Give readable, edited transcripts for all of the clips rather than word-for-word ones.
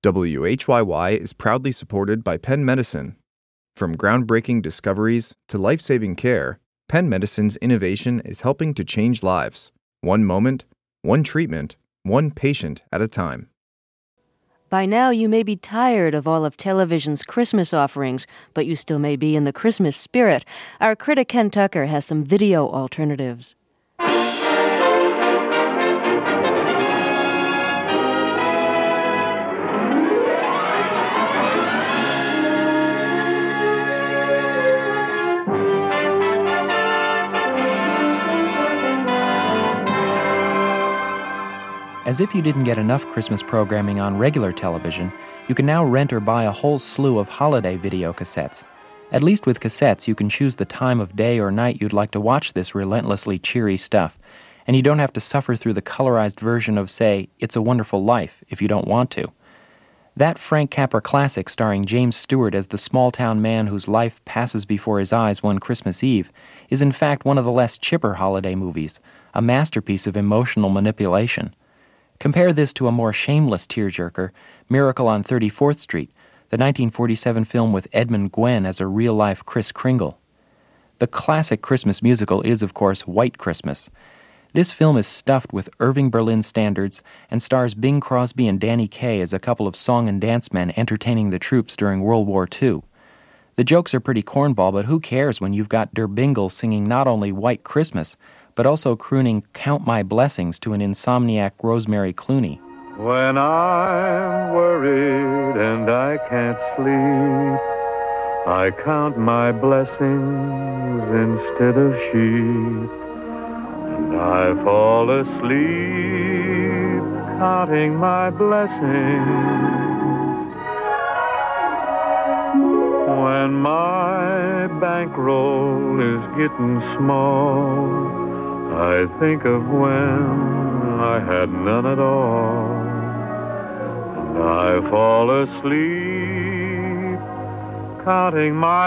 WHYY is proudly supported by Penn Medicine. From groundbreaking discoveries to life-saving care, Penn Medicine's innovation is helping to change lives. One moment, one treatment, one patient at a time. By now, you may be tired of all of television's Christmas offerings, but you still may be in the Christmas spirit. Our critic Ken Tucker has some video alternatives. As if you didn't get enough Christmas programming on regular television, you can now rent or buy a whole slew of holiday video cassettes. At least with cassettes, you can choose the time of day or night you'd like to watch this relentlessly cheery stuff, and you don't have to suffer through the colorized version of, say, It's a Wonderful Life if you don't want to. That Frank Capra classic starring James Stewart as the small-town man whose life passes before his eyes one Christmas Eve is in fact one of the less chipper holiday movies, a masterpiece of emotional manipulation. Compare this to a more shameless tearjerker, Miracle on 34th Street, the 1947 film with Edmund Gwenn as a real-life Kris Kringle. The classic Christmas musical is, of course, White Christmas. This film is stuffed with Irving Berlin standards and stars Bing Crosby and Danny Kaye as a couple of song and dance men entertaining the troops during World War II. The jokes are pretty cornball, but who cares when you've got Der Bingle singing not only White Christmas, but also crooning Count My Blessings to an insomniac Rosemary Clooney. When I'm worried and I can't sleep, I count my blessings instead of sheep, and I fall asleep counting my blessings. When my bankroll is getting small, I think of when I had none at all, and I fall asleep counting my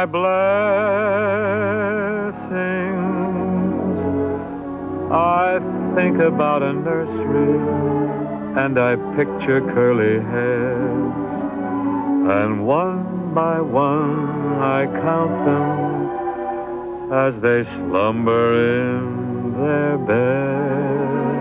blessings. I think about a nursery and I picture curly hairs, and one by one I count them as they slumber in their beds.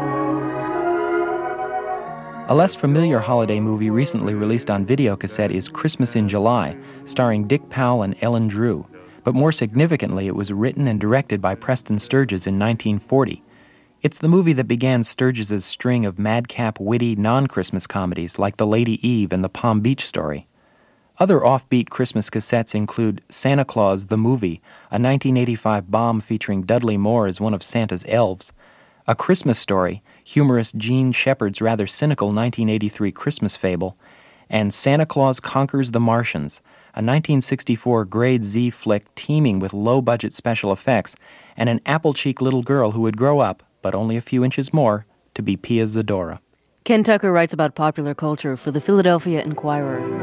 A less familiar holiday movie recently released on videocassette is Christmas in July, starring Dick Powell and Ellen Drew. But more significantly, it was written and directed by Preston Sturges in 1940. It's the movie that began Sturges' string of madcap, witty, non-Christmas comedies like The Lady Eve and The Palm Beach Story. Other offbeat Christmas cassettes include Santa Claus, the Movie, a 1985 bomb featuring Dudley Moore as one of Santa's elves, A Christmas Story, humorist Gene Shepard's rather cynical 1983 Christmas fable, and Santa Claus Conquers the Martians, a 1964 Grade Z flick teeming with low-budget special effects and an apple-cheeked little girl who would grow up, but only a few inches more, to be Pia Zadora. Ken Tucker writes about popular culture for the Philadelphia Inquirer.